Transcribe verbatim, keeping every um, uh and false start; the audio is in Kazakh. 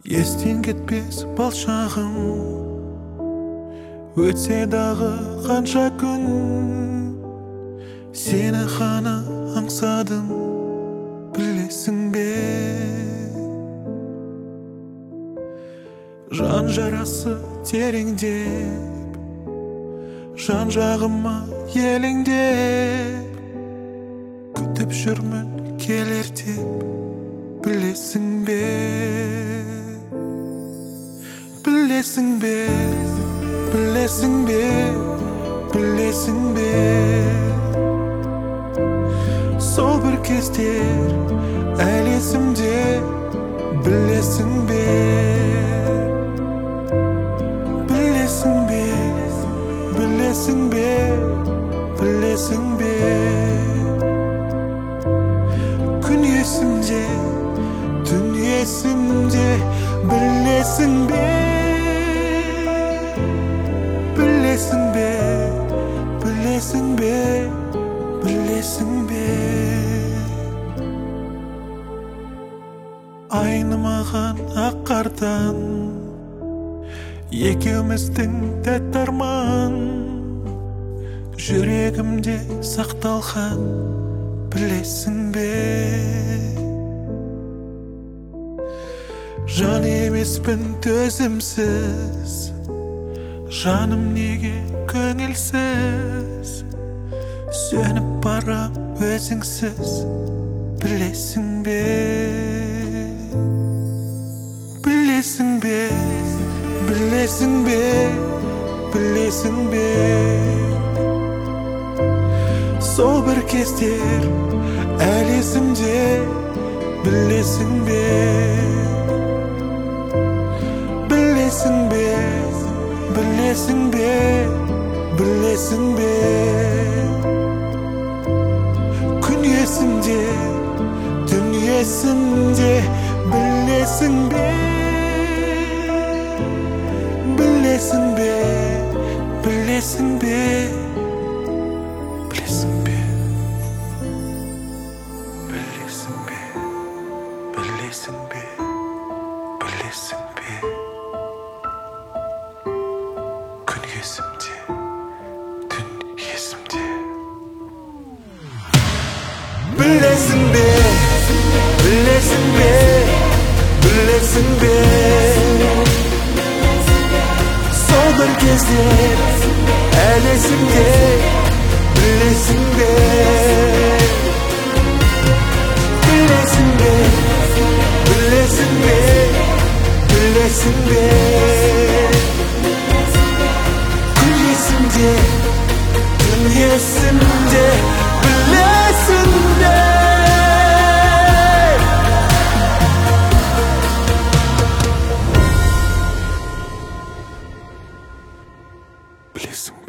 Естен кетпес бал шағым, өтсе дағы қанша күн, сені ғана аңсадым, білесің бе? Жан жарасы тереңдеп, жан жағыма елеңдеп, күтіп жүрмін келер деп, білесің бе? Білесің бе, білесің бе, білесің бе? Сол бір кездер әлі есімде, білесің бе? Білесің бе, білесің бе, білесің бе? Күн есімде, түн есімде, білесің бе? Білесің бе, білесің бе, білесің бе? Айнымаған ақ қардан, екеуміздің тәтті арман жүрегімде сақталған, білесің бе? Жан емеспін төзімсіз, жаным неге көңілсіз, сөніп барам өзіңсіз, білесің бе? Білесің бе, білесің бе, білесің бе? Сол бір кездер әлі есімде, білесің бе? Білесің бе, білесің бе, білесің бе? Күн есімде, түн есімде, білесің бе? Білесің бе, білесің бе, білесің бе? Білесің бе, білесің бе, білесің бе? Күн есімде, түн есімде. Білесің бе, білесің бе, білесің бе? Сол бір кездер әлі есімде, білесің бе? Білесің бе, білесің бе, білесің бе? Күн есімде, түн есімде, білесің бе? Білесің